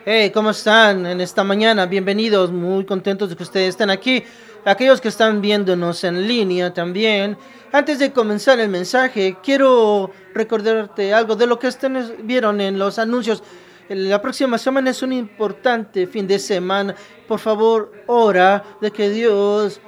Hey, ¿cómo están en esta mañana? Bienvenidos, muy contentos de que ustedes estén aquí. Aquellos que están viéndonos en línea también. Antes de comenzar el mensaje, quiero recordarte algo de lo que ustedes vieron en los anuncios. La próxima semana es un importante fin de semana. Por favor, ora de que Dios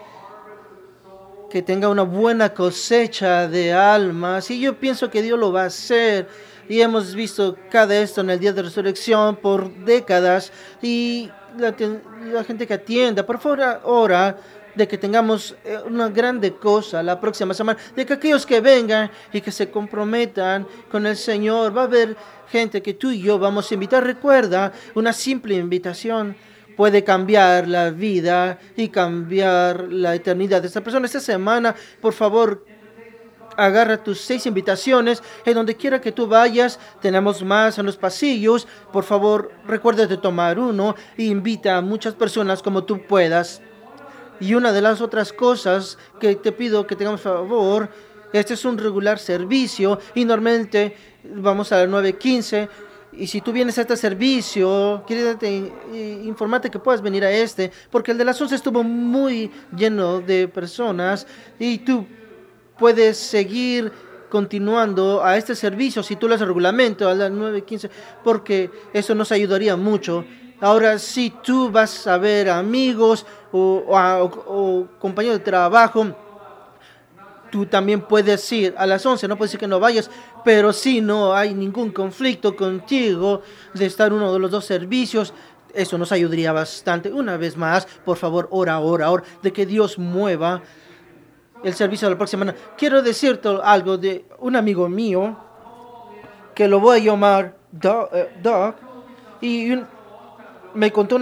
que tenga una buena cosecha de almas. Y yo pienso que Dios lo va a hacer. Y hemos visto cada esto en el día de resurrección por décadas. Y la gente que atienda, por favor, ora de que tengamos una grande cosa la próxima semana. De que aquellos que vengan y que se comprometan con el Señor, va a haber gente que tú y yo vamos a invitar. Recuerda, una simple invitación puede cambiar la vida y cambiar la eternidad de esta persona. Esta semana, por favor, agarra tus 6 invitaciones en donde quiera que tú vayas. Tenemos más en los pasillos. Por favor, recuerda de tomar uno e invita a muchas personas como tú puedas. Y una de las otras cosas que te pido que tengamos favor, este es un regular servicio y normalmente vamos a las 9:15. Y si tú vienes a este servicio, quiero informarte que puedas venir a este, porque el de las 11 estuvo muy lleno de personas y tú puedes seguir continuando a este servicio si tú lees el reglamento a las 9:15, porque eso nos ayudaría mucho. Ahora, si tú vas a ver amigos o compañeros de trabajo, tú también puedes ir a las 11, no puedes decir que no vayas, pero si no hay ningún conflicto contigo de estar uno de los dos servicios, eso nos ayudaría bastante. Una vez más, por favor, ora, de que Dios mueva el servicio de la próxima semana. Quiero decirte algo de un amigo mío, que lo voy a llamar Doug, y me contó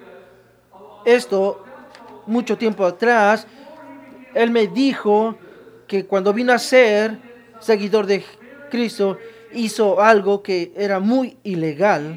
esto mucho tiempo atrás. Él me dijo que cuando vino a ser seguidor de Cristo, hizo algo que era muy ilegal.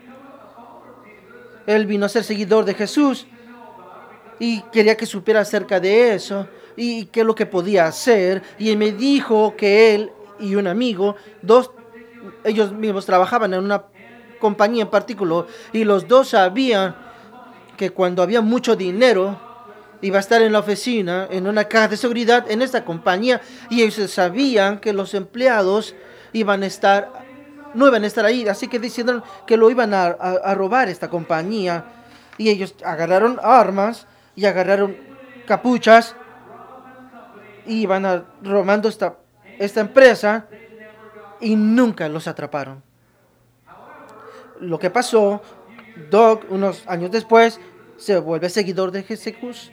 Él vino a ser seguidor de Jesús y quería que supiera acerca de eso y qué es lo que podía hacer. Y él me dijo que él y un amigo, ellos mismos trabajaban en una compañía en particular, y los dos sabían que cuando había mucho dinero iba a estar en la oficina, en una caja de seguridad en esta compañía, y ellos sabían que los empleados no iban a estar ahí, así que decidieron que lo iban a robar esta compañía, y ellos agarraron armas y agarraron capuchas y iban robando esta empresa y nunca los atraparon. Lo que pasó, Doug, unos años después, se vuelve seguidor de Jesús.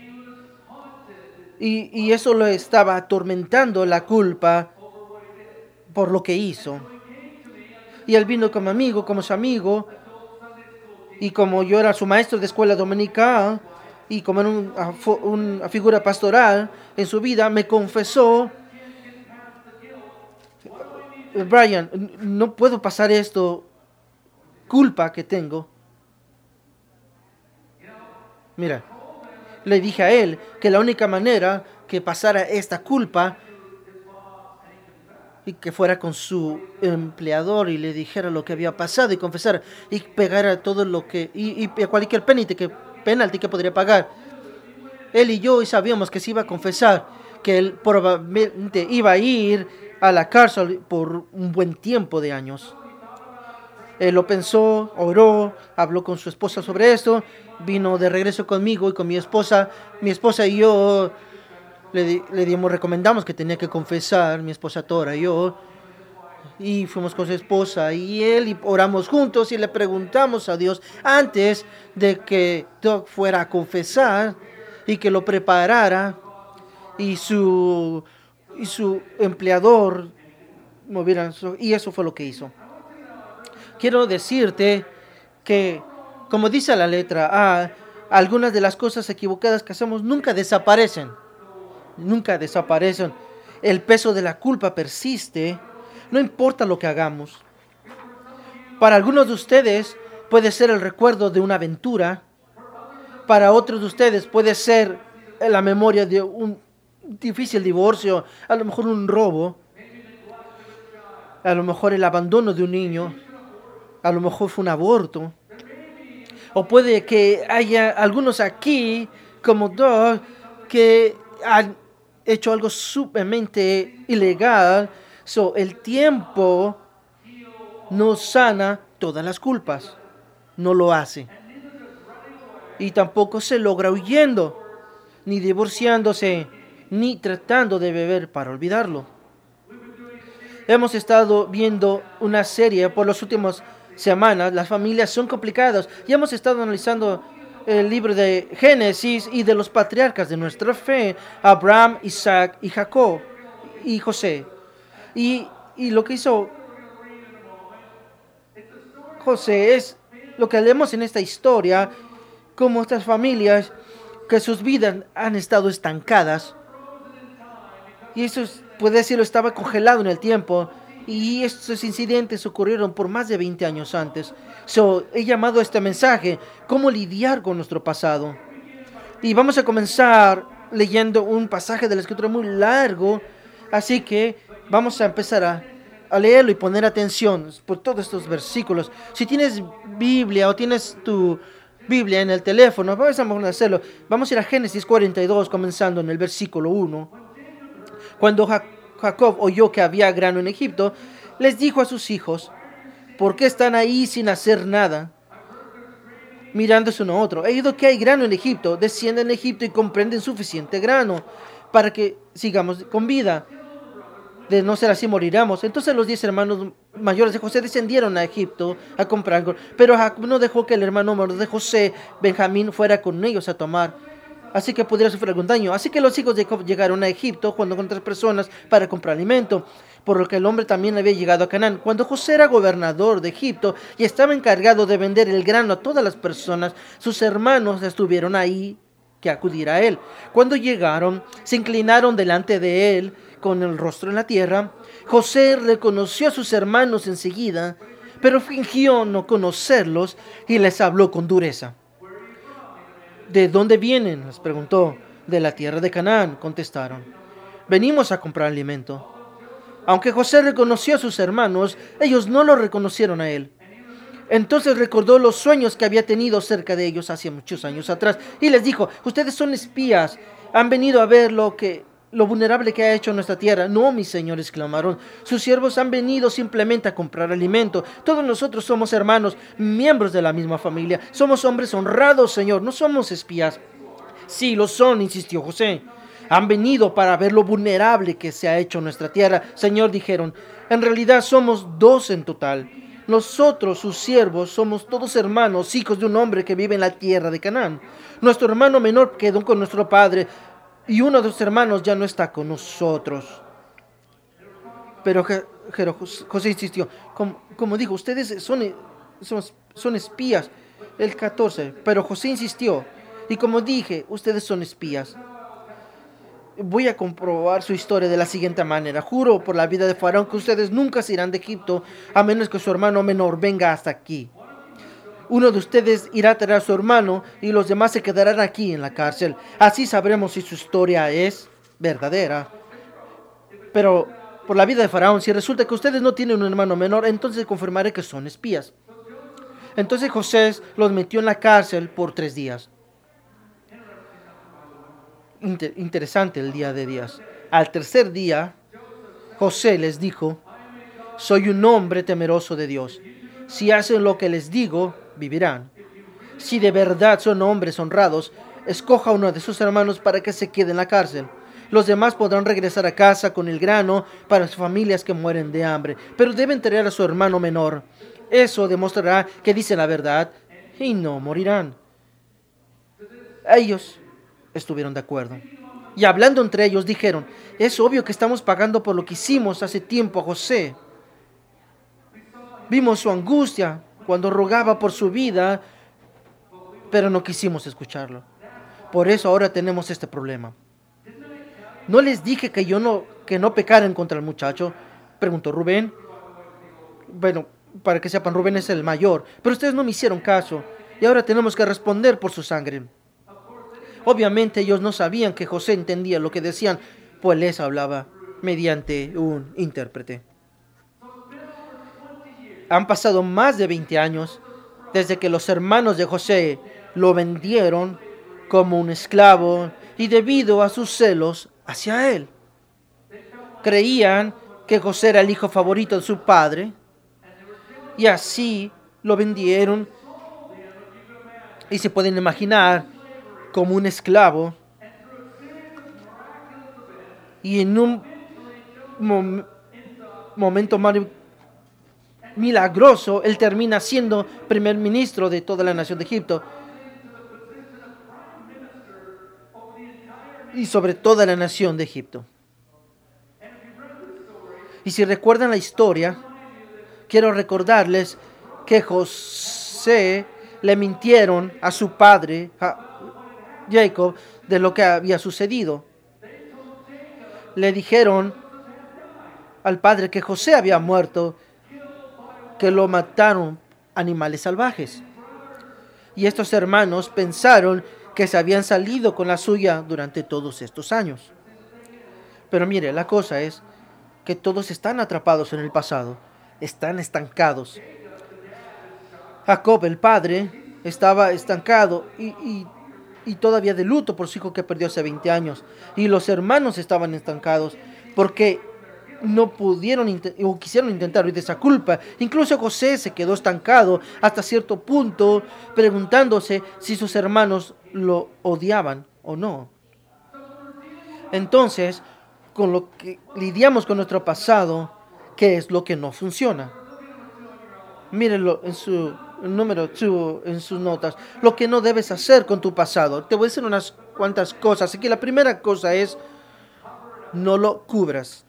Y eso lo estaba atormentando la culpa por lo que hizo. Y él vino como su amigo, y como yo era su maestro de escuela dominical, y como era una figura pastoral en su vida, me confesó: Brian, no puedo pasar esto, culpa que tengo. Mira, le dije a él que la única manera que pasara esta culpa y que fuera con su empleador y le dijera lo que había pasado y confesara y pegara todo lo que y cualquier penalti que podría pagar. Él y yo sabíamos que se iba a confesar, que él probablemente iba a ir a la cárcel por un buen tiempo de años. Él lo pensó, oró, habló con su esposa sobre esto, vino de regreso conmigo y con mi esposa. Mi esposa y yo recomendamos que tenía que confesar, mi esposa Tora y yo, y fuimos con su esposa y él y oramos juntos y le preguntamos a Dios antes de que Doug fuera a confesar y que lo preparara y su empleador moviera, y eso fue lo que hizo. Quiero decirte que, como dice la letra A, algunas de las cosas equivocadas que hacemos nunca desaparecen. Nunca desaparecen. El peso de la culpa persiste, no importa lo que hagamos. Para algunos de ustedes puede ser el recuerdo de una aventura. Para otros de ustedes puede ser la memoria de un difícil divorcio, a lo mejor un robo, a lo mejor el abandono de un niño, a lo mejor fue un aborto. O puede que haya algunos aquí, como Doug, que han hecho algo sumamente ilegal. El tiempo no sana todas las culpas. No lo hace. Y tampoco se logra huyendo, ni divorciándose, ni tratando de beber para olvidarlo. Hemos estado viendo una serie por las últimas semanas. Las familias son complicadas y hemos estado analizando el libro de Génesis y de los patriarcas de nuestra fe, Abraham, Isaac y Jacob y José. Y lo que hizo José es lo que leemos en esta historia, como estas familias que sus vidas han estado estancadas. Y eso, puede decirlo, estaba congelado en el tiempo. Y estos incidentes ocurrieron por más de 20 años antes. He llamado a este mensaje cómo lidiar con nuestro pasado. Y vamos a comenzar leyendo un pasaje de la Escritura muy largo. Así que vamos a empezar a leerlo y poner atención por todos estos versículos. Si tienes Biblia o tienes tu Biblia en el teléfono, vamos a hacerlo. Vamos a ir a Génesis 42, comenzando en el versículo 1. Cuando Jacob oyó que había grano en Egipto, les dijo a sus hijos: ¿por qué están ahí sin hacer nada? Mirándose uno a otro: he oído que hay grano en Egipto. Descienden a Egipto y comprenden suficiente grano para que sigamos con vida. De no ser así, moriremos. Entonces los 10 hermanos mayores de José descendieron a Egipto a comprar. Pero Jacob no dejó que el hermano menor de José, Benjamín, fuera con ellos a tomar, así que pudiera sufrir algún daño. Así que los hijos de Jacob llegaron a Egipto junto con otras personas para comprar alimento, por lo que el hombre también había llegado a Canaán. Cuando José era gobernador de Egipto y estaba encargado de vender el grano a todas las personas, sus hermanos estuvieron ahí que acudir a él. Cuando llegaron, se inclinaron delante de él con el rostro en la tierra. José reconoció a sus hermanos enseguida, pero fingió no conocerlos y les habló con dureza. ¿De dónde vienen?, les preguntó. De la tierra de Canaán, contestaron. Venimos a comprar alimento. Aunque José reconoció a sus hermanos, ellos no lo reconocieron a él. Entonces recordó los sueños que había tenido cerca de ellos hace muchos años atrás y les dijo: ustedes son espías, han venido a ver lo vulnerable que ha hecho nuestra tierra. No, mis señores, clamaron, sus siervos han venido simplemente a comprar alimento. Todos nosotros somos hermanos, miembros de la misma familia. Somos hombres honrados, señor, no somos espías. Sí, lo son, insistió José. Han venido para ver lo vulnerable que se ha hecho nuestra tierra. Señor, dijeron, en realidad somos 2 en total. Nosotros, sus siervos, somos todos hermanos, hijos de un hombre que vive en la tierra de Canaán. Nuestro hermano menor quedó con nuestro padre y uno de sus hermanos ya no está con nosotros. Pero José insistió: como dijo, ustedes son espías. El 14. Pero José insistió: y como dije, ustedes son espías. Voy a comprobar su historia de la siguiente manera. Juro por la vida de Faraón que ustedes nunca se irán de Egipto a menos que su hermano menor venga hasta aquí. Uno de ustedes irá a traer a su hermano y los demás se quedarán aquí en la cárcel. Así sabremos si su historia es verdadera. Pero por la vida de Faraón, si resulta que ustedes no tienen un hermano menor, entonces confirmaré que son espías. Entonces José los metió en la cárcel por 3 días. Interesante el día de días. Al tercer día, José les dijo: soy un hombre temeroso de Dios. Si hacen lo que les digo, vivirán. Si de verdad son hombres honrados, escoja a uno de sus hermanos para que se quede en la cárcel. Los demás podrán regresar a casa con el grano para sus familias que mueren de hambre, pero deben traer a su hermano menor. Eso demostrará que dicen la verdad y no morirán. Ellos estuvieron de acuerdo. Y hablando entre ellos dijeron: es obvio que estamos pagando por lo que hicimos hace tiempo a José. Vimos su angustia cuando rogaba por su vida, pero no quisimos escucharlo. Por eso ahora tenemos este problema. ¿No les dije que no pecaran contra el muchacho?, preguntó Rubén. Bueno, para que sepan, Rubén es el mayor, pero ustedes no me hicieron caso y ahora tenemos que responder por su sangre. Obviamente ellos no sabían que José entendía lo que decían, pues les hablaba mediante un intérprete. Han pasado más de 20 años desde que los hermanos de José lo vendieron como un esclavo y debido a sus celos hacia él. Creían que José era el hijo favorito de su padre y así lo vendieron y se pueden imaginar como un esclavo y en un momento milagroso él termina siendo primer ministro de toda la nación de Egipto y sobre toda la nación de Egipto. Y si recuerdan la historia, quiero recordarles que José le mintieron a su padre, a Jacob, de lo que había sucedido. Le dijeron al padre que José había muerto, que lo mataron animales salvajes. Y estos hermanos pensaron que se habían salido con la suya durante todos estos años. Pero mire, la cosa es que todos están atrapados en el pasado, están estancados. Jacob, el padre, estaba estancado y todavía de luto por su hijo que perdió hace 20 años. Y los hermanos estaban estancados porque no pudieron o quisieron intentar huir de esa culpa. Incluso José se quedó estancado hasta cierto punto, preguntándose si sus hermanos lo odiaban o no. Entonces, con lo que lidiamos con nuestro pasado, ¿qué es lo que no funciona? Mírenlo en su número 2, en sus notas. Lo que no debes hacer con tu pasado. Te voy a decir unas cuantas cosas. Así que la primera cosa es, no lo cubras.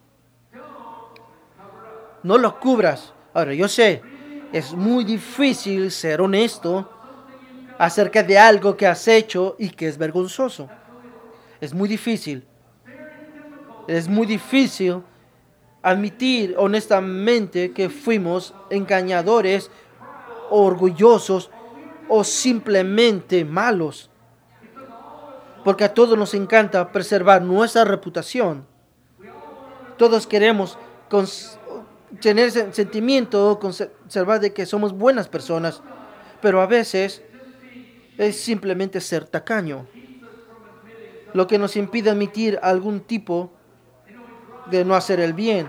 No lo cubras. Ahora, yo sé, es muy difícil ser honesto acerca de algo que has hecho y que es vergonzoso. Es muy difícil. Es muy difícil admitir honestamente que fuimos engañadores, orgullosos o simplemente malos. Porque a todos nos encanta preservar nuestra reputación. Todos queremos tener ese sentimiento, conservar de que somos buenas personas. Pero a veces es simplemente ser tacaño lo que nos impide admitir algún tipo de no hacer el bien.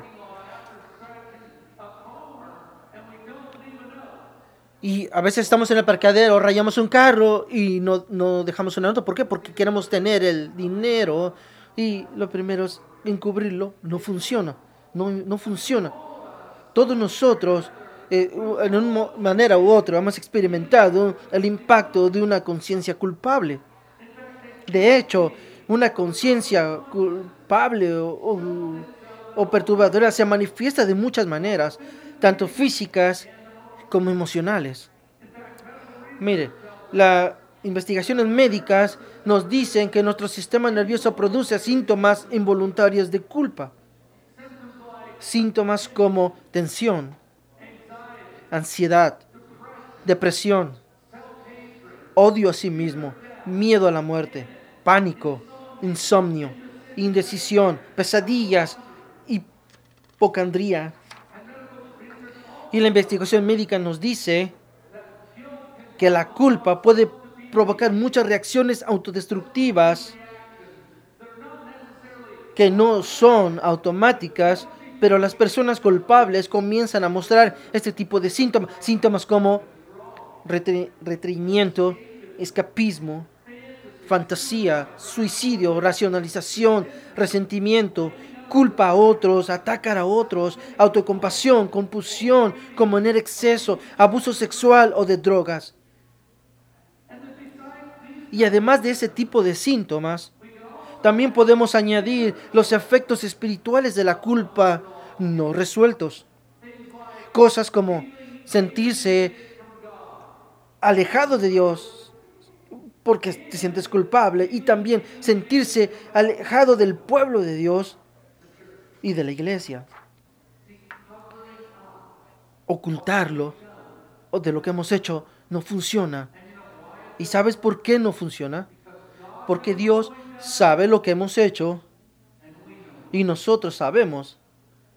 Y a veces estamos en el parqueadero, rayamos un carro y no dejamos una nota. ¿Por qué? Porque queremos tener el dinero y lo primero es encubrirlo. No funciona. No funciona. Todos nosotros, en una manera u otra, hemos experimentado el impacto de una conciencia culpable. De hecho, una conciencia culpable o perturbadora se manifiesta de muchas maneras, tanto físicas como emocionales. Mire, las investigaciones médicas nos dicen que nuestro sistema nervioso produce síntomas involuntarios de culpa. Síntomas como tensión, ansiedad, depresión, odio a sí mismo, miedo a la muerte, pánico, insomnio, indecisión, pesadillas, hipocondría. Y la investigación médica nos dice que la culpa puede provocar muchas reacciones autodestructivas que no son automáticas, pero las personas culpables comienzan a mostrar este tipo de síntomas. Síntomas como retraimiento, escapismo, fantasía, suicidio, racionalización, resentimiento, culpa a otros, atacar a otros, autocompasión, compulsión, cometer exceso, abuso sexual o de drogas. Y además de ese tipo de síntomas, también podemos añadir los efectos espirituales de la culpa no resueltos. Cosas como sentirse alejado de Dios porque te sientes culpable y también sentirse alejado del pueblo de Dios y de la iglesia. Ocultarlo o de lo que hemos hecho no funciona. ¿Y sabes por qué no funciona? Porque Dios sabe lo que hemos hecho y nosotros sabemos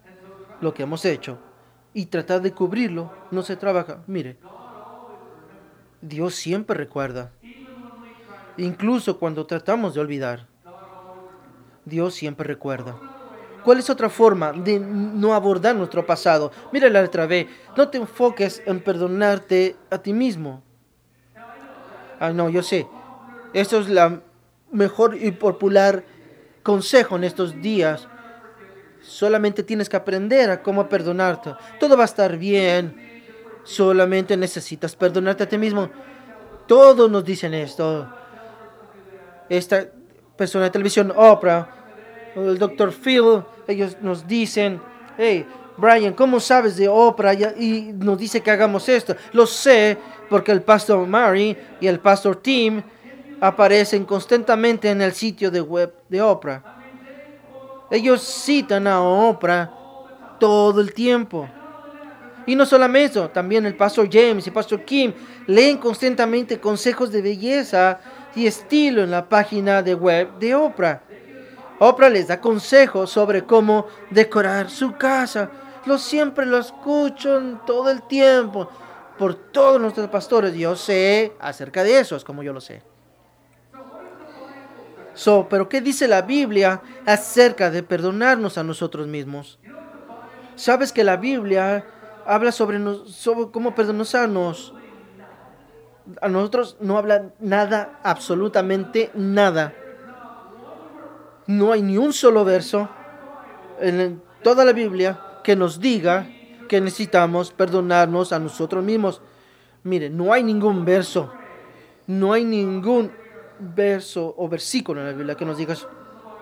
lo que hemos hecho. Y tratar de cubrirlo no se trabaja. Mire, Dios siempre recuerda. Incluso cuando tratamos de olvidar, Dios siempre recuerda. ¿Cuál es otra forma de no abordar nuestro pasado? Mira la letra B. No te enfoques en perdonarte a ti mismo. No, yo sé. Esto es la mejor y popular consejo en estos días. Solamente tienes que aprender a cómo perdonarte. Todo va a estar bien. Solamente necesitas perdonarte a ti mismo. Todos nos dicen esto. Esta persona de televisión, Oprah, el Dr. Phil, ellos nos dicen, hey, Brian, ¿cómo sabes de Oprah? Y nos dice que hagamos esto. Lo sé porque el pastor Mary y el pastor Tim aparecen constantemente en el sitio de web de Oprah. Ellos citan a Oprah todo el tiempo. Y no solamente eso, también el pastor James y el pastor Kim leen constantemente consejos de belleza y estilo en la página de web de Oprah. Oprah les da consejos sobre cómo decorar su casa. Siempre lo escucho todo el tiempo por todos nuestros pastores. Yo sé acerca de eso, es como yo lo sé. Pero ¿qué dice la Biblia acerca de perdonarnos a nosotros mismos? ¿Sabes que la Biblia habla sobre cómo perdonarnos? A nosotros no habla nada, absolutamente nada. No hay ni un solo verso en toda la Biblia que nos diga que necesitamos perdonarnos a nosotros mismos. Mire, no hay ningún verso. No hay ningún verso o versículo en la Biblia que nos diga eso.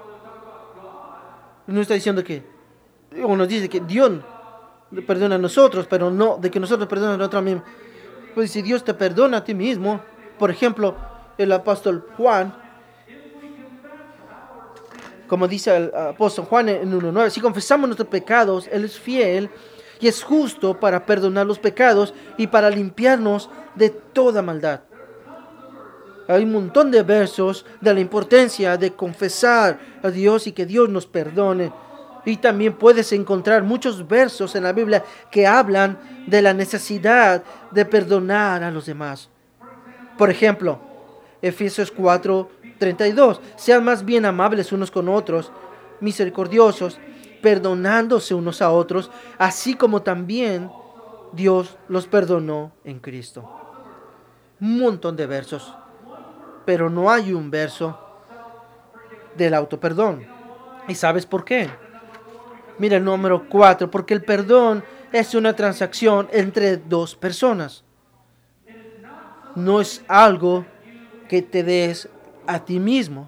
No está diciendo que, o nos dice que Dios perdona a nosotros, pero no de que nosotros perdonamos a nosotros mismos. Pues si Dios te perdona a ti mismo, por ejemplo, el apóstol Juan, como dice el apóstol Juan en 1:9, si confesamos nuestros pecados, Él es fiel y es justo para perdonar los pecados y para limpiarnos de toda maldad. Hay un montón de versos de la importancia de confesar a Dios y que Dios nos perdone. Y también puedes encontrar muchos versos en la Biblia que hablan de la necesidad de perdonar a los demás. Por ejemplo, Efesios 4:32. Sean más bien amables unos con otros, misericordiosos, perdonándose unos a otros, así como también Dios los perdonó en Cristo. Un montón de versos, pero no hay un verso del autoperdón. ¿Y sabes por qué? Mira el número 4, porque el perdón es una transacción entre dos personas. No es algo que te des a ti mismo.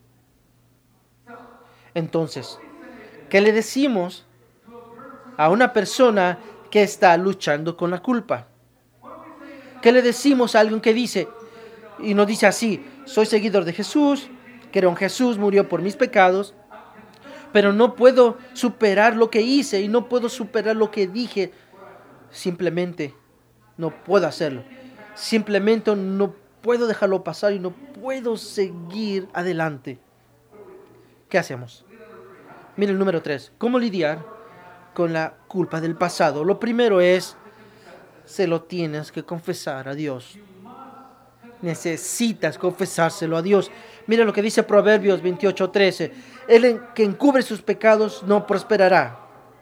Entonces, ¿qué le decimos a una persona que está luchando con la culpa? ¿Qué le decimos a alguien que dice, y nos dice así, soy seguidor de Jesús, creo en Jesús, murió por mis pecados, pero no puedo superar lo que hice y no puedo superar lo que dije? Simplemente no puedo hacerlo. Simplemente no puedo dejarlo pasar y no puedo seguir adelante. ¿Qué hacemos? Mira el número 3. ¿Cómo lidiar con la culpa del pasado? Lo primero es, se lo tienes que confesar a Dios. Necesitas confesárselo a Dios. Mira lo que dice Proverbios 28:13. El que encubre sus pecados no prosperará,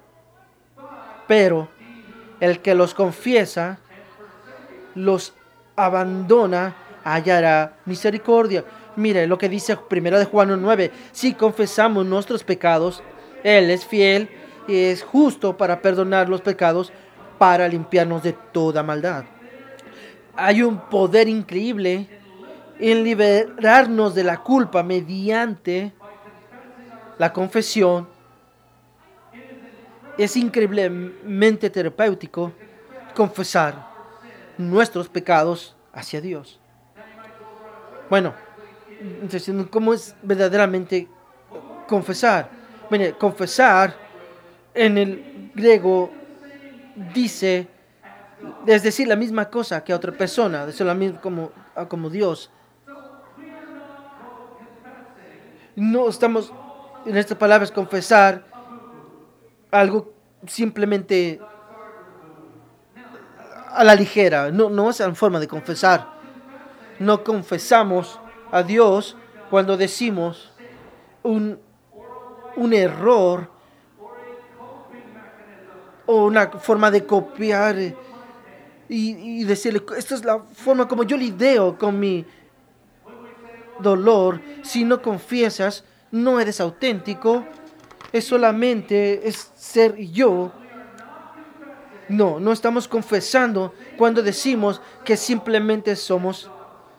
pero el que los confiesa, los abandona, hallará misericordia. Mire lo que dice 1 de Juan 1:9. Si confesamos nuestros pecados, Él es fiel y es justo para perdonar los pecados, para limpiarnos de toda maldad. Hay un poder increíble en liberarnos de la culpa mediante la confesión. Es increíblemente terapéutico confesar nuestros pecados hacia Dios. Bueno, entonces, ¿cómo es verdaderamente confesar? Bueno, confesar en el griego dice, es decir, la misma cosa que a otra persona, es la misma como Dios. No estamos en estas palabras confesar algo simplemente a la ligera. No es la forma de confesar. No confesamos a Dios cuando decimos un error o una forma de copiar y decirle, esta es la forma como yo lidio con mi dolor. Si no confiesas, no eres auténtico, es solamente es ser yo. No estamos confesando cuando decimos que simplemente somos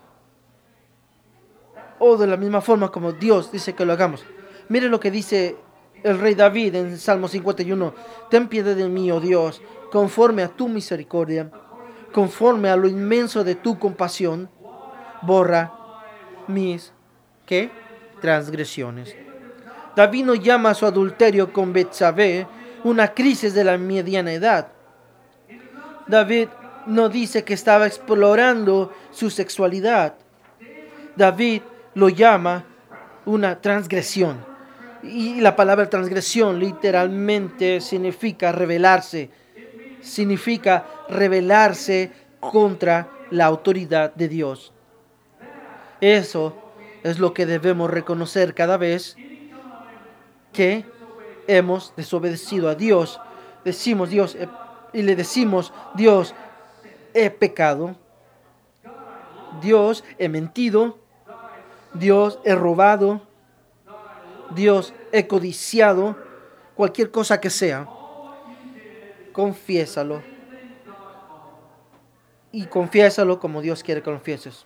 o de la misma forma como Dios dice que lo hagamos. Mire lo que dice el rey David en Salmo 51. Ten piedad de mí, oh Dios, conforme a tu misericordia, conforme a lo inmenso de tu compasión, borra mis, ¿qué? Transgresiones. David no llama a su adulterio con Betsabé una crisis de la mediana edad. David no dice que estaba explorando su sexualidad. David lo llama una transgresión. Y la palabra transgresión literalmente significa rebelarse. Significa rebelarse contra la autoridad de Dios. Eso es lo que debemos reconocer cada vez que hemos desobedecido a Dios. Decimos Dios y le decimos Dios, he pecado. Dios, he mentido. Dios, he robado. Dios, he codiciado. Cualquier cosa que sea. Confiésalo. Y confiésalo como Dios quiere que lo confieses.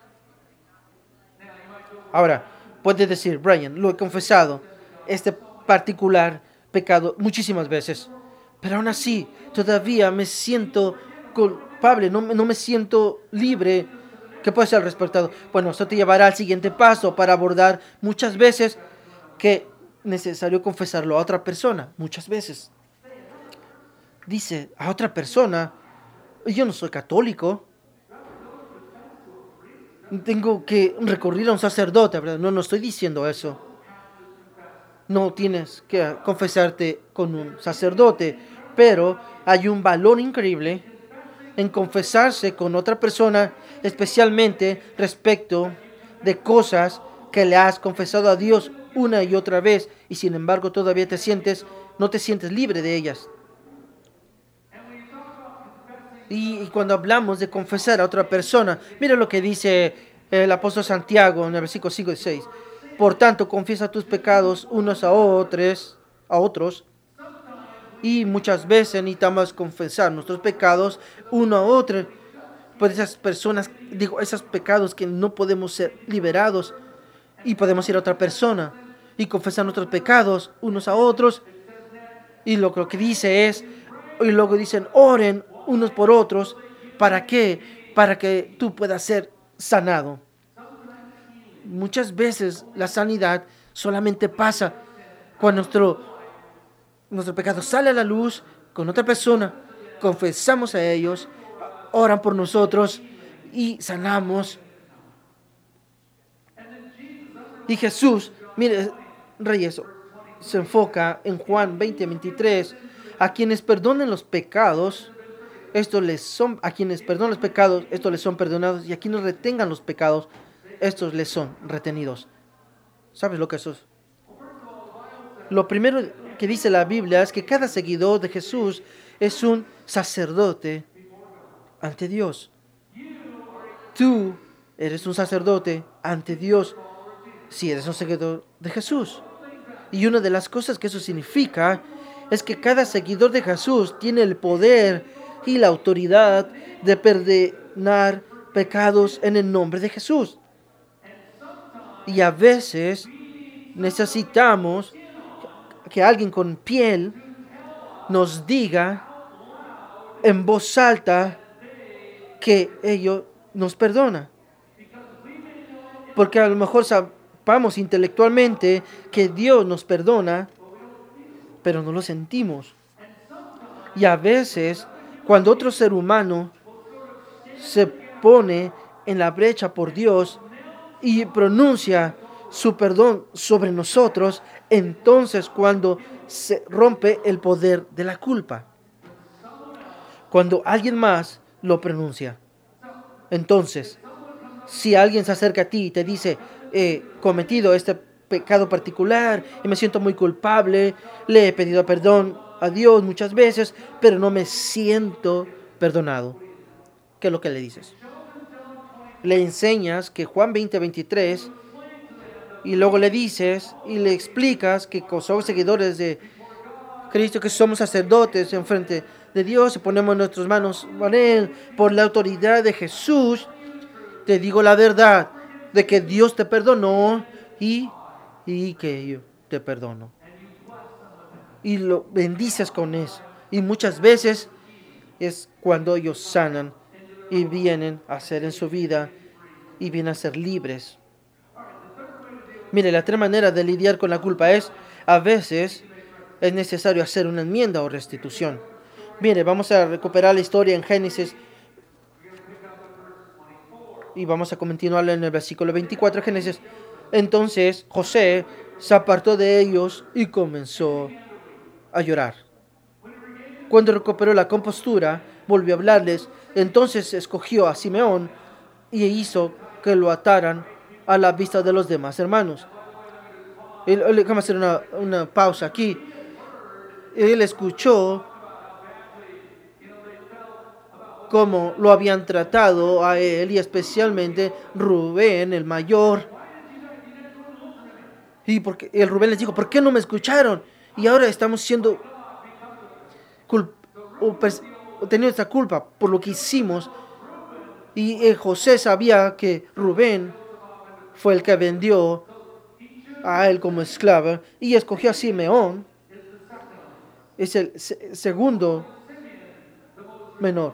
Ahora, puedes decir, Brian, lo he confesado, este particular pecado muchísimas veces. Pero aún así, todavía me siento culpable, no me siento libre. ¿Qué puede ser al respecto? Bueno, esto te llevará al siguiente paso para abordar muchas veces que es necesario confesarlo a otra persona. Muchas veces. Dice a otra persona, yo no soy católico. Tengo que recurrir a un sacerdote, ¿verdad? No estoy diciendo eso. No tienes que confesarte con un sacerdote, pero hay un valor increíble en confesarse con otra persona, especialmente respecto de cosas que le has confesado a Dios una y otra vez y sin embargo todavía no te sientes libre de ellas. Y cuando hablamos de confesar a otra persona, mira lo que dice el apóstol Santiago en el versículo 5 y 6. Por tanto, confiesa tus pecados unos a otros, y muchas veces necesitamos confesar nuestros pecados uno a otro. Por esas personas, esos pecados que no podemos ser liberados, y podemos ir a otra persona y confesar nuestros pecados unos a otros. Y lo que dice es, y luego dicen, oren unos por otros. ¿Para qué? Para que tú puedas ser sanado. Muchas veces la sanidad solamente pasa cuando nuestro pecado sale a la luz con otra persona, confesamos a ellos, oran por nosotros y sanamos. Y Jesús, mire, Reyes, se enfoca en Juan 20:23, a quienes perdonen los pecados, a quienes perdonan los pecados, estos les son perdonados, y a quienes retengan los pecados, estos les son retenidos. ¿Sabes lo que eso es? Lo primero que dice la Biblia es que cada seguidor de Jesús es un sacerdote ante Dios. Tú eres un sacerdote ante Dios si eres un seguidor de Jesús. Y una de las cosas que eso significa es que cada seguidor de Jesús tiene el poder y la autoridad de perdonar pecados en el nombre de Jesús. Y a veces necesitamos que alguien con piel nos diga en voz alta que ellos nos perdona. Porque a lo mejor sabemos intelectualmente que Dios nos perdona, pero no lo sentimos. Y a veces, cuando otro ser humano se pone en la brecha por Dios y pronuncia su perdón sobre nosotros, entonces cuando se rompe el poder de la culpa. Cuando alguien más lo pronuncia. Entonces, Si alguien se acerca a ti y te dice, he cometido este pecado particular y me siento muy culpable, le he pedido perdón a Dios muchas veces, pero no me siento perdonado. ¿Qué es lo que le dices? Le enseñas que Juan 20:23 y luego le dices y le explicas que somos seguidores de Cristo, que somos sacerdotes en frente de Dios y ponemos nuestras manos en Él por la autoridad de Jesús. Te digo la verdad de que Dios te perdonó y que yo te perdono. Y lo bendices con eso. Y muchas veces es cuando ellos sanan y vienen a ser en su vida y vienen a ser libres. Mire, la otra manera de lidiar con la culpa es, a veces, es necesario hacer una enmienda o restitución. Mire, vamos a recuperar la historia en Génesis y vamos a continuarla en el versículo 24 de Génesis. Entonces José se apartó de ellos y comenzó a llorar. Cuando recuperó la compostura, volvió a hablarles. Entonces escogió a Simeón y hizo que lo ataran a la vista de los demás hermanos. Déjame hacer una pausa aquí. Él escuchó cómo lo habían tratado a él y especialmente Rubén, el mayor. Y porque el Rubén les dijo, ¿por qué no me escucharon? Y ahora estamos siendo teniendo esta culpa por lo que hicimos. Y José sabía que Rubén fue el que vendió a él como esclavo y escogió a Simeón. Es el segundo menor.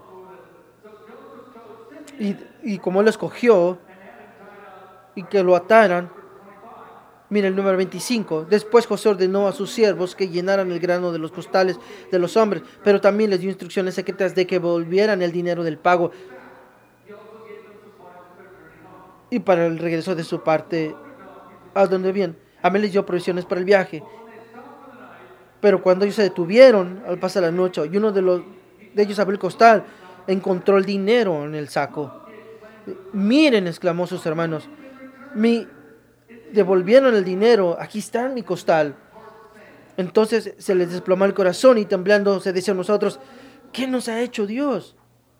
Y como él escogió y que lo ataran, mira el número 25. Después José ordenó a sus siervos que llenaran el grano de los costales de los hombres, pero también les dio instrucciones secretas de que volvieran el dinero del pago y para el regreso de su parte a donde bien. Amén les dio provisiones para el viaje. Pero cuando ellos se detuvieron al pasar la noche y uno de ellos abrió el costal, encontró el dinero en el saco. Miren, exclamó sus hermanos, me devolvieron el dinero, aquí está mi costal. Entonces se les desplomó el corazón y temblando se decían nosotros, ¿qué nos ha hecho Dios?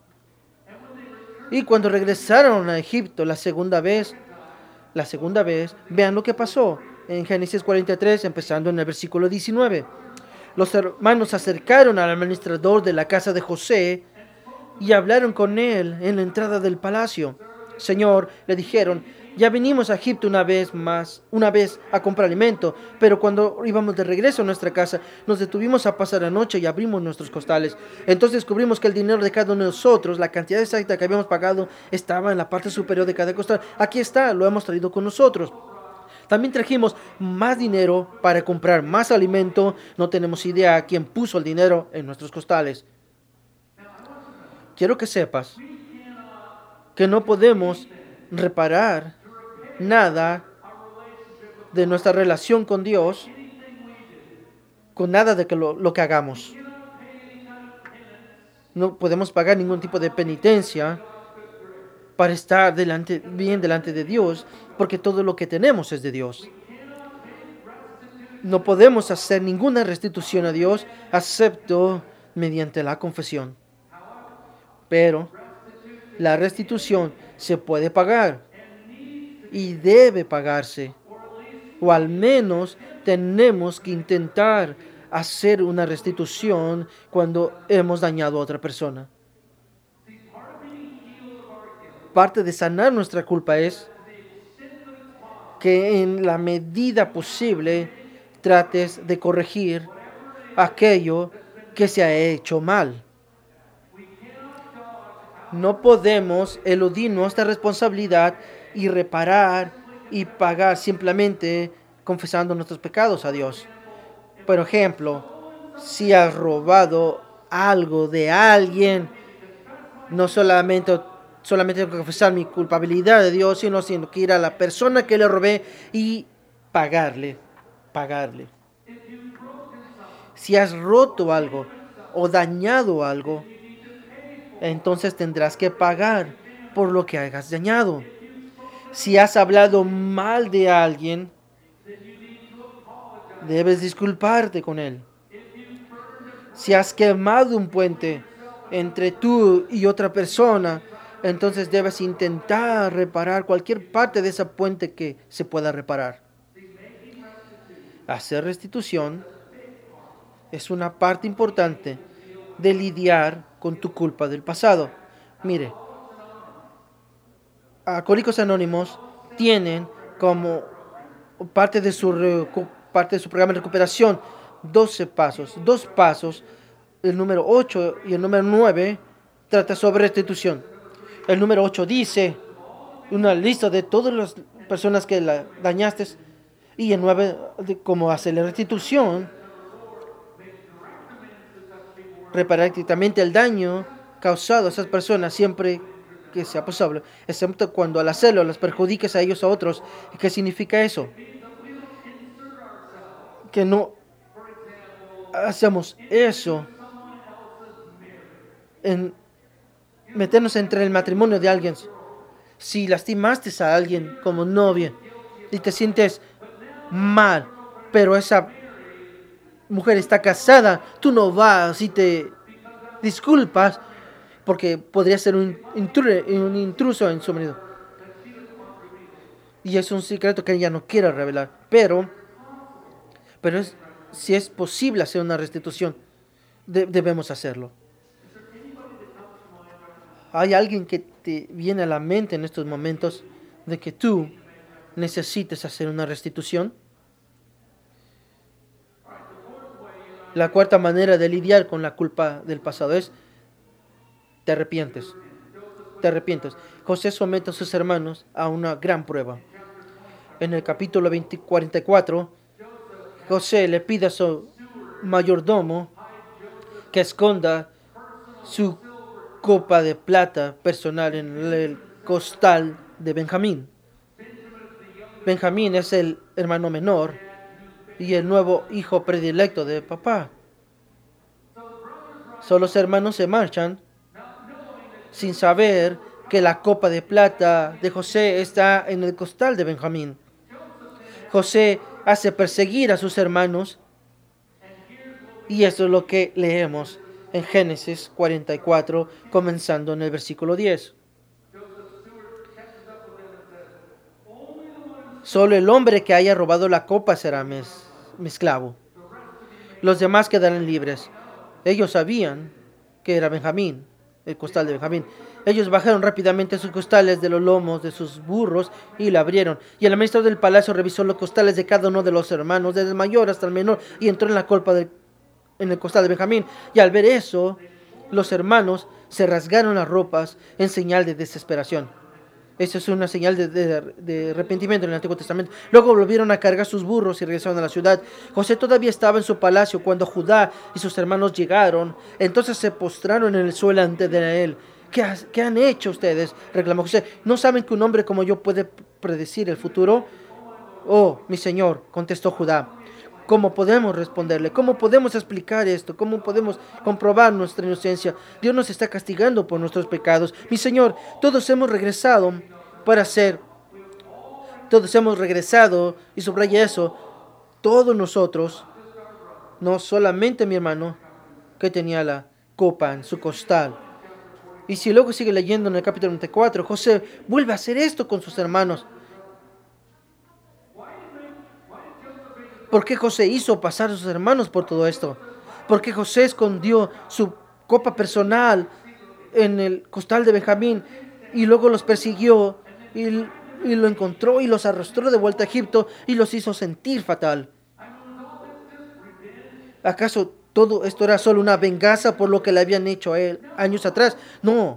Y cuando regresaron a Egipto la segunda vez, vean lo que pasó en Génesis 43, empezando en el versículo 19. Los hermanos se acercaron al administrador de la casa de José y hablaron con él en la entrada del palacio. Señor, le dijeron, ya vinimos a Egipto una vez a comprar alimento, pero cuando íbamos de regreso a nuestra casa, nos detuvimos a pasar la noche y abrimos nuestros costales. Entonces descubrimos que el dinero de cada uno de nosotros, la cantidad exacta que habíamos pagado, estaba en la parte superior de cada costal. Aquí está, lo hemos traído con nosotros. También trajimos más dinero para comprar más alimento. No tenemos idea a quién puso el dinero en nuestros costales. Quiero que sepas que no podemos reparar nada de nuestra relación con Dios con nada de lo que hagamos. No podemos pagar ningún tipo de penitencia para estar bien delante de Dios, porque todo lo que tenemos es de Dios. No podemos hacer ninguna restitución a Dios, excepto mediante la confesión. Pero la restitución se puede pagar y debe pagarse, o al menos tenemos que intentar hacer una restitución cuando hemos dañado a otra persona. Parte de sanar nuestra culpa es que en la medida posible trates de corregir aquello que se ha hecho mal. No podemos eludir nuestra responsabilidad y reparar y pagar simplemente confesando nuestros pecados a Dios. Por ejemplo, si has robado algo de alguien, no solamente tengo que confesar mi culpabilidad de Dios, sino que ir a la persona que le robé y pagarle. Si has roto algo o dañado algo, entonces tendrás que pagar por lo que hayas dañado. Si has hablado mal de alguien, debes disculparte con él. Si has quemado un puente entre tú y otra persona, entonces debes intentar reparar cualquier parte de ese puente que se pueda reparar. Hacer restitución es una parte importante de lidiar con tu culpa del pasado. Mire, Alcohólicos Anónimos tienen como parte de su programa de recuperación 12 pasos. 2 pasos, el número 8 y el número 9, trata sobre restitución. El número 8 dice una lista de todas las personas que la dañaste, y el 9 de cómo hacer la restitución, reparar directamente el daño causado a esas personas siempre que sea posible, excepto cuando al hacerlo las perjudiques a ellos o a otros. ¿Qué significa eso? Que no hacemos eso en meternos entre el matrimonio de alguien. Si lastimaste a alguien como novia y te sientes mal, pero esa mujer está casada, tú no vas y te disculpas porque podría ser un intruso en su marido. Y es un secreto que ella no quiere revelar. Pero si es posible hacer una restitución, debemos hacerlo. ¿Hay alguien que te viene a la mente en estos momentos de que tú necesites hacer una restitución? La cuarta manera de lidiar con la culpa del pasado es te arrepientes. Te arrepientes. José somete a sus hermanos a una gran prueba. En el capítulo 44, José le pide a su mayordomo que esconda su copa de plata personal en el costal de Benjamín. Benjamín es el hermano menor y el nuevo hijo predilecto de papá. Solo los hermanos se marchan sin saber que la copa de plata de José está en el costal de Benjamín. José hace perseguir a sus hermanos, y esto es lo que leemos en Génesis 44, comenzando en el versículo 10. Solo el hombre que haya robado la copa será mi esclavo. Los demás quedarán libres. Ellos sabían que era Benjamín, el costal de Benjamín. Ellos bajaron rápidamente sus costales de los lomos de sus burros y la abrieron. Y el administrador del palacio revisó los costales de cada uno de los hermanos, desde el mayor hasta el menor, y entró en la copa en el costal de Benjamín. Y al ver eso, los hermanos se rasgaron las ropas en señal de desesperación. Eso es una señal de arrepentimiento en el Antiguo Testamento. Luego volvieron a cargar sus burros y regresaron a la ciudad. José todavía estaba en su palacio cuando Judá y sus hermanos llegaron. Entonces se postraron en el suelo ante de él. ¿Qué han hecho ustedes?, reclamó José. ¿No saben que un hombre como yo puede predecir el futuro? Oh, mi señor, contestó Judá. ¿Cómo podemos responderle? ¿Cómo podemos explicar esto? ¿Cómo podemos comprobar nuestra inocencia? Dios nos está castigando por nuestros pecados. Mi señor, todos hemos regresado, y subraya eso, todos nosotros, no solamente mi hermano, que tenía la copa en su costal. Y si luego sigue leyendo en el capítulo 24, José vuelve a hacer esto con sus hermanos. ¿Por qué José hizo pasar a sus hermanos por todo esto? ¿Por qué José escondió su copa personal en el costal de Benjamín y luego los persiguió y lo encontró y los arrastró de vuelta a Egipto y los hizo sentir fatal? ¿Acaso todo esto era solo una venganza por lo que le habían hecho a él años atrás? No.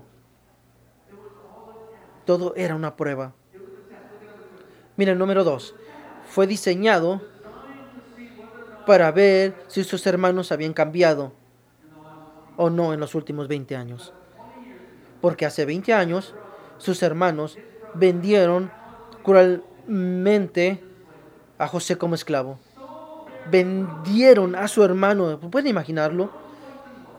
Todo era una prueba. Mira, el número 2. Fue diseñado para ver si sus hermanos habían cambiado o no en los últimos 20 años. Porque hace 20 años sus hermanos vendieron cruelmente a José como esclavo. Vendieron a su hermano, ¿pueden imaginarlo?,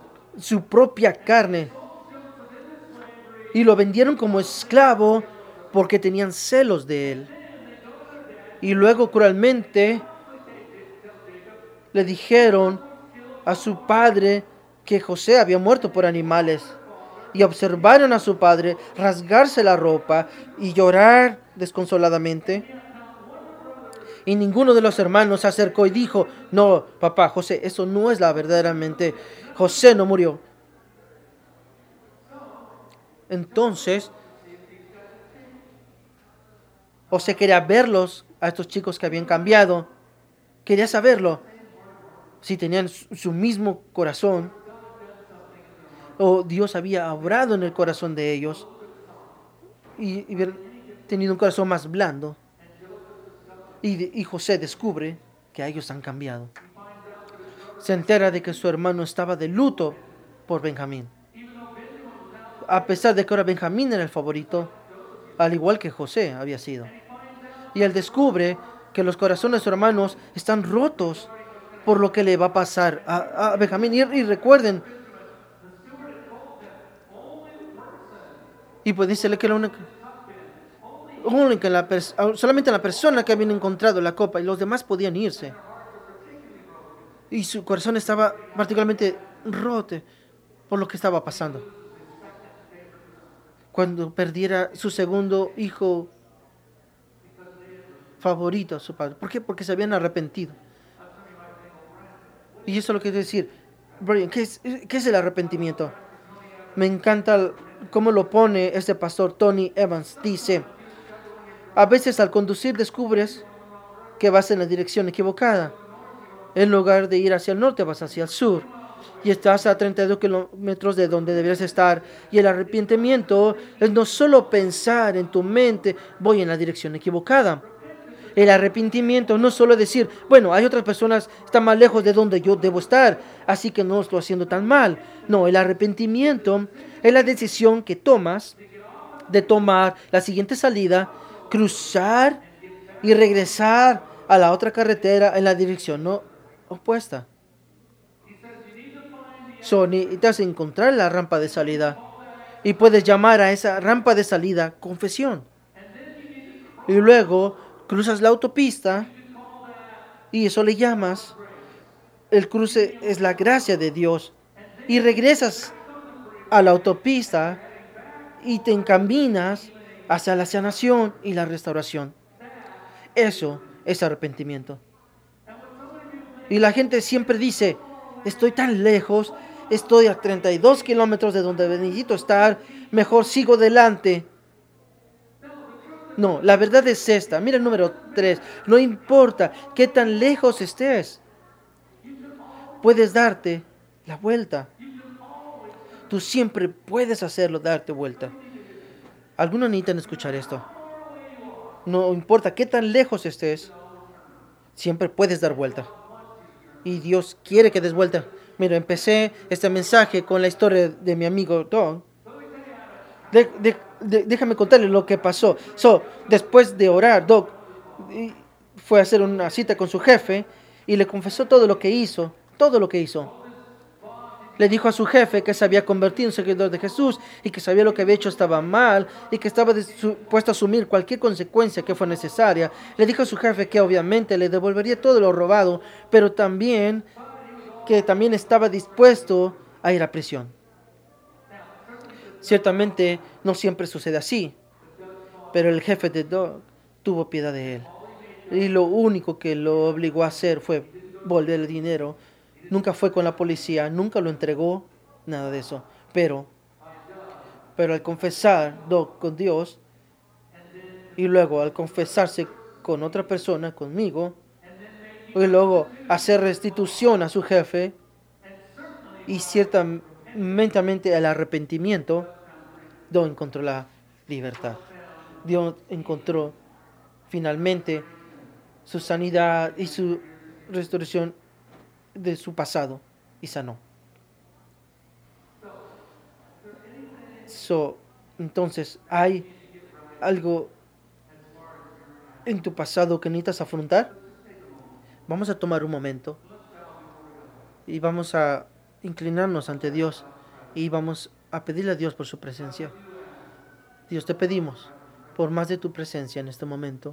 su propia carne. Y lo vendieron como esclavo porque tenían celos de él. Y luego cruelmente le dijeron a su padre que José había muerto por animales. Y observaron a su padre rasgarse la ropa y llorar desconsoladamente. Y ninguno de los hermanos se acercó y dijo: no, papá, José, eso no es la verdaderamente. José no murió. Entonces, José quería verlos, a estos chicos que habían cambiado. Quería saberlo, si tenían su mismo corazón, o Dios había obrado en el corazón de ellos y haber tenido un corazón más blando. Y José descubre que a ellos han cambiado. Se entera de que su hermano estaba de luto por Benjamín. A pesar de que ahora Benjamín era el favorito, al igual que José había sido. Y él descubre que los corazones de sus hermanos están rotos por lo que le va a pasar a Benjamín. Y recuerden, y pues dice que solamente la persona que habían encontrado la copa y los demás podían irse. Y su corazón estaba particularmente roto por lo que estaba pasando. Cuando perdiera su segundo hijo favorito a su padre. ¿Por qué? Porque se habían arrepentido. Y eso es lo que quiero decir. Brian, ¿qué es el arrepentimiento? Me encanta cómo lo pone este pastor Tony Evans. Dice: a veces al conducir descubres que vas en la dirección equivocada. En lugar de ir hacia el norte, vas hacia el sur. Y estás a 32 kilómetros de donde deberías estar. Y el arrepentimiento es no solo pensar en tu mente: voy en la dirección equivocada. El arrepentimiento no solo decir: bueno, hay otras personas que están más lejos de donde yo debo estar, así que no estoy haciendo tan mal. No, el arrepentimiento es la decisión que tomas de tomar la siguiente salida, cruzar y regresar a la otra carretera en la dirección no opuesta. Necesitas encontrar la rampa de salida y puedes llamar a esa rampa de salida confesión. Y luego cruzas la autopista y eso le llamas, el cruce es la gracia de Dios, y regresas a la autopista y te encaminas hacia la sanación y la restauración. Eso es arrepentimiento. Y la gente siempre dice: estoy tan lejos, estoy a 32 kilómetros de donde necesito estar, mejor sigo adelante. No, la verdad es esta. Mira el número 3. No importa qué tan lejos estés, puedes darte la vuelta. Tú siempre puedes hacerlo, darte vuelta. Algunos necesitan escuchar esto. No importa qué tan lejos estés, siempre puedes dar vuelta. Y Dios quiere que des vuelta. Mira, empecé este mensaje con la historia de mi amigo Don. Déjame contarle lo que pasó. Después de orar, Doc fue a hacer una cita con su jefe y le confesó todo lo que hizo. Todo lo que hizo. Le dijo a su jefe que se había convertido en seguidor de Jesús y que sabía lo que había hecho estaba mal y que estaba dispuesto a asumir cualquier consecuencia que fue necesaria. Le dijo a su jefe que obviamente le devolvería todo lo robado, pero también que también estaba dispuesto a ir a prisión. Ciertamente no siempre sucede así, pero el jefe de Doug tuvo piedad de él. Y lo único que lo obligó a hacer fue volver el dinero. Nunca fue con la policía, nunca lo entregó, nada de eso. Pero al confesar Doug con Dios, y luego al confesarse con otra persona, conmigo, y luego hacer restitución a su jefe, y ciertamente el arrepentimiento, Dios encontró la libertad. Dios encontró finalmente su sanidad y su restauración de su pasado y sanó. Entonces, ¿hay algo en tu pasado que necesitas afrontar? Vamos a tomar un momento y vamos a inclinarnos ante Dios y vamos a pedirle a Dios por su presencia. Dios, te pedimos por más de tu presencia en este momento.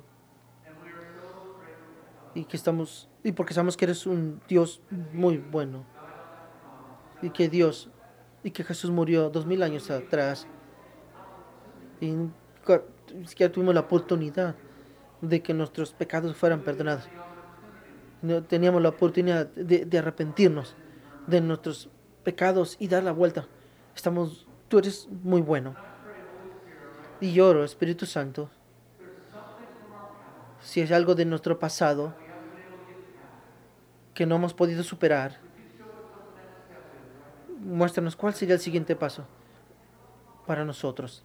Y porque sabemos que eres un Dios muy bueno. Y que Jesús murió 2000 años atrás. Y ni siquiera tuvimos la oportunidad de que nuestros pecados fueran perdonados. No teníamos la oportunidad de arrepentirnos de nuestros pecados y dar la vuelta. Tú eres muy bueno. Y lloro, Espíritu Santo, si es algo de nuestro pasado que no hemos podido superar, muéstranos cuál sería el siguiente paso para nosotros.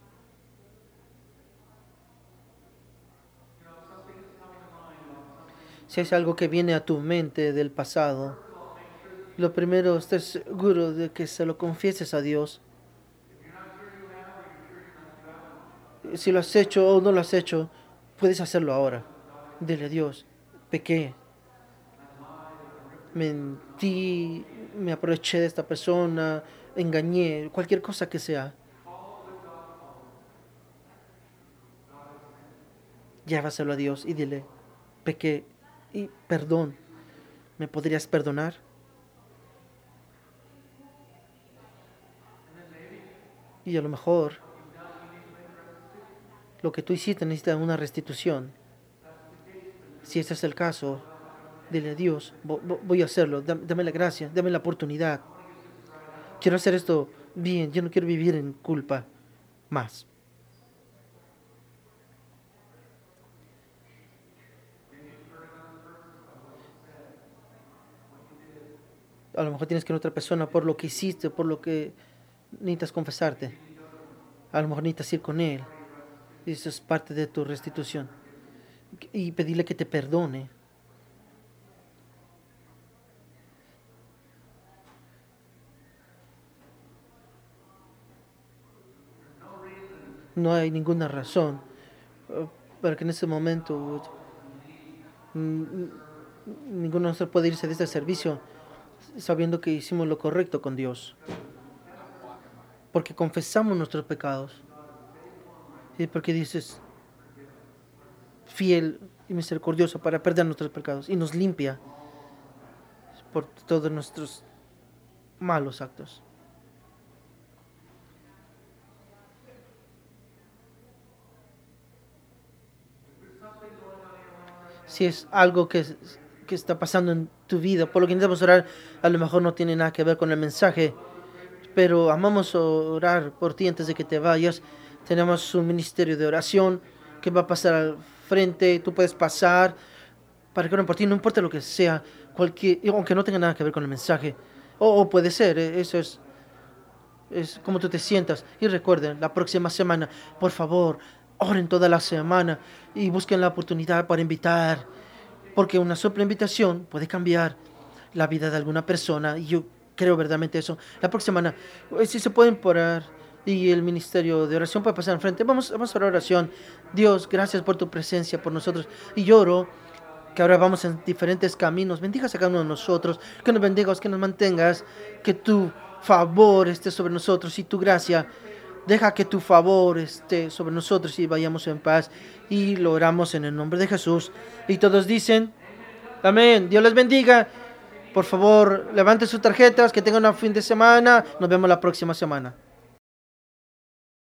Si es algo que viene a tu mente del pasado, lo primero, estés seguro de que se lo confieses a Dios. Si lo has hecho o no lo has hecho, puedes hacerlo ahora. Dile a Dios, pequé, mentí, me aproveché de esta persona, engañé, cualquier cosa que sea. Llévaselo a Dios y dile, pequé y perdón, ¿me podrías perdonar? Y a lo mejor lo que tú hiciste necesita una restitución. Si ese es el caso, dile a Dios, voy a hacerlo, dame la gracia, dame la oportunidad. Quiero hacer esto bien, yo no quiero vivir en culpa más. A lo mejor tienes que ir a otra persona por lo que hiciste, por lo que necesitas confesarte. A lo mejor necesitas ir con él. Y eso es parte de tu restitución. Y pedirle que te perdone. No hay ninguna razón para que en ese momento ninguno de nosotros puede irse de este servicio sabiendo que hicimos lo correcto con Dios. Porque confesamos nuestros pecados. Y porque dices, fiel y misericordioso para perder nuestros pecados. Y nos limpia por todos nuestros malos actos. Si es algo que está pasando en tu vida, por lo que necesitamos orar, a lo mejor no tiene nada que ver con el mensaje, pero amamos orar por ti antes de que te vayas. Tenemos un ministerio de oración que va a pasar al frente, tú puedes pasar para que oren por ti, no importa lo que sea, aunque no tenga nada que ver con el mensaje, o puede ser, eso es como tú te sientas. Y recuerden, la próxima semana, por favor, oren toda la semana y busquen la oportunidad para invitar, porque una sola invitación puede cambiar la vida de alguna persona. Y yo creo verdaderamente eso. La próxima semana, si se pueden parar y el ministerio de oración puede pasar enfrente, vamos a la oración. Dios, gracias por tu presencia, por nosotros. Y lloro que ahora vamos en diferentes caminos. Bendigas a cada uno de nosotros, que nos bendigas, que nos mantengas, que tu favor esté sobre nosotros y tu gracia. Deja que tu favor esté sobre nosotros y vayamos en paz. Y lo oramos en el nombre de Jesús. Y todos dicen, amén. Dios les bendiga. Por favor, levanten sus tarjetas, que tengan un fin de semana. Nos vemos la próxima semana.